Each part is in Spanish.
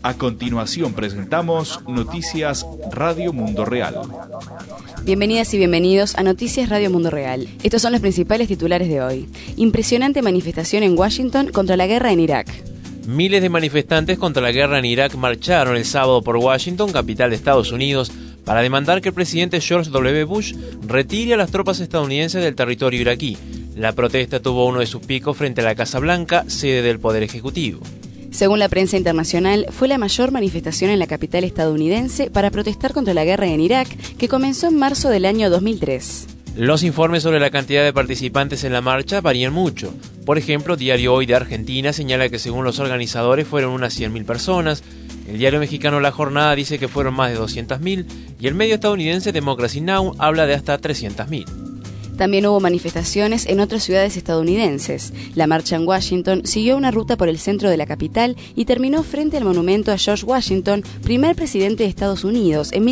A continuación presentamos Noticias Radio Mundo Real. Bienvenidas y bienvenidos a Noticias Radio Mundo Real. Estos son los principales titulares de hoy. Impresionante manifestación en Washington contra la guerra en Irak. Miles de manifestantes contra la guerra en Irak marcharon el sábado por Washington, capital de Estados Unidos, para demandar que el presidente George W. Bush retire a las tropas estadounidenses del territorio iraquí. La protesta tuvo uno de sus picos frente a la Casa Blanca, sede del Poder Ejecutivo. Según la prensa internacional, fue la mayor manifestación en la capital estadounidense para protestar contra la guerra en Irak, que comenzó en marzo del año 2003. Los informes sobre la cantidad de participantes en la marcha varían mucho. Por ejemplo, Diario Hoy de Argentina señala que según los organizadores fueron unas 100.000 personas, el diario mexicano La Jornada dice que fueron más de 200.000 y el medio estadounidense Democracy Now! Habla de hasta 300.000. También hubo manifestaciones en otras ciudades estadounidenses. La marcha en Washington siguió una ruta por el centro de la capital y terminó frente al monumento a George Washington, primer presidente de Estados Unidos, en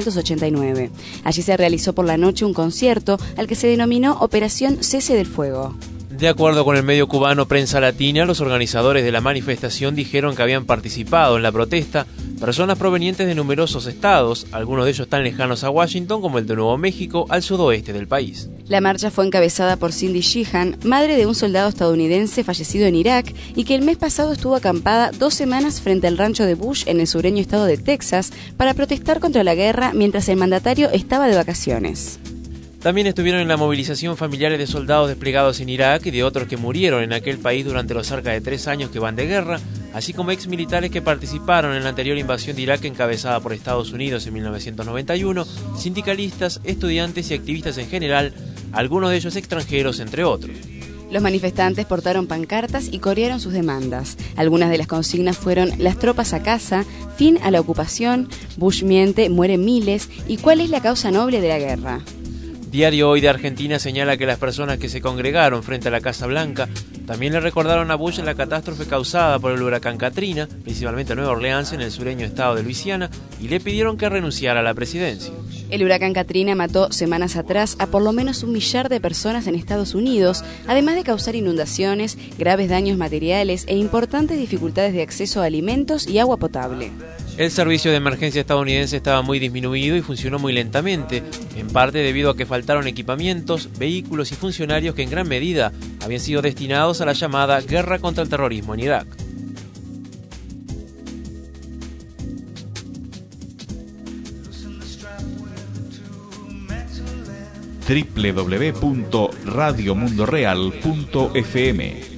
1789. Allí se realizó por la noche un concierto al que se denominó Operación Cese del Fuego. De acuerdo con el medio cubano Prensa Latina, los organizadores de la manifestación dijeron que habían participado en la protesta personas provenientes de numerosos estados, algunos de ellos tan lejanos a Washington como el de Nuevo México, al sudoeste del país. La marcha fue encabezada por Cindy Sheehan, madre de un soldado estadounidense fallecido en Irak y que el mes pasado estuvo acampada 2 semanas frente al rancho de Bush en el sureño estado de Texas para protestar contra la guerra mientras el mandatario estaba de vacaciones. También estuvieron en la movilización familiares de soldados desplegados en Irak y de otros que murieron en aquel país durante los cerca de 3 años que van de guerra, así como exmilitares que participaron en la anterior invasión de Irak encabezada por Estados Unidos en 1991, sindicalistas, estudiantes y activistas en general, algunos de ellos extranjeros entre otros. Los manifestantes portaron pancartas y corearon sus demandas. Algunas de las consignas fueron las tropas a casa, fin a la ocupación, Bush miente, mueren miles y cuál es la causa noble de la guerra. Diario Hoy de Argentina señala que las personas que se congregaron frente a la Casa Blanca también le recordaron a Bush la catástrofe causada por el huracán Katrina, principalmente en Nueva Orleans, en el sureño estado de Luisiana, y le pidieron que renunciara a la presidencia. El huracán Katrina mató semanas atrás a por lo menos 1 millar de personas en Estados Unidos, además de causar inundaciones, graves daños materiales e importantes dificultades de acceso a alimentos y agua potable. El servicio de emergencia estadounidense estaba muy disminuido y funcionó muy lentamente, en parte debido a que faltaron equipamientos, vehículos y funcionarios que en gran medida habían sido destinados a la llamada guerra contra el terrorismo en Irak. www.radiomundoreal.fm